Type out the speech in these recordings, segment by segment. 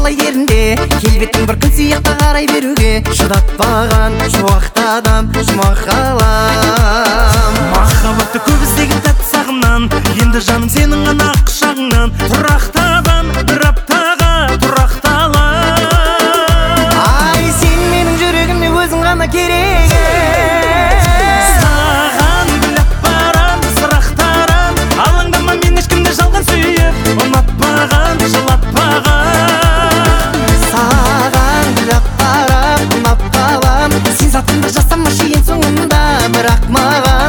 талай ерінде, келбеттің бір күн сияқта қарай беруге шыдатпаған шуақты адам жұмақ қалам. Махаббатты көп іздеген тәтті сағымнан, енді жаным сенің ғана құшағыңнан тұрақтаған бір аптаға тұрақталам. Ай, сен менің жүрегіме өзің ғана керек. Саған гүлап барам, сырақтарам, алаңдама мен ешкімді жалған сүйіп, ұнатпаған, жылатпаған. Саған гүлап барам, ұнап қалам, сен затыңды жасамашы ең соңында, бірақ маған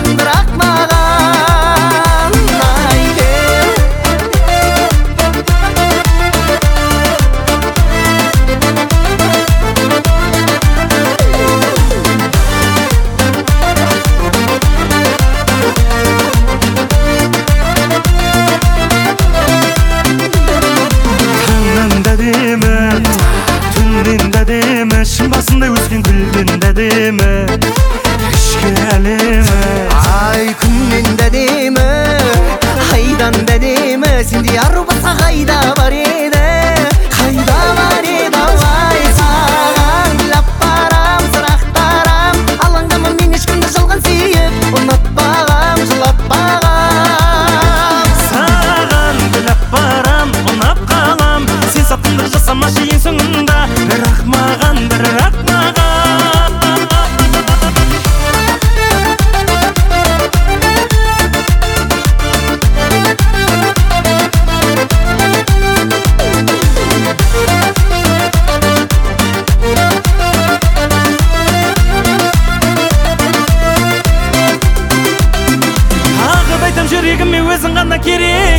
шың басында өскен гүлден дәдемі, ішкі әлемі. Ай, күннен дәдемі, айдан дәдемі, сендей ару басқа қайда бар еді, қайда бар еді. Ай, саған гүлап барам, сырақтарам, алаңдама мен ешкімді жалған сүйіп, ұнатпағам, жылатпағам. Саған гүлап барам, ұнап қалам, сен сатыңды жасамашы ең соңында, бірақ маған жүрегіме өзің ғана керек.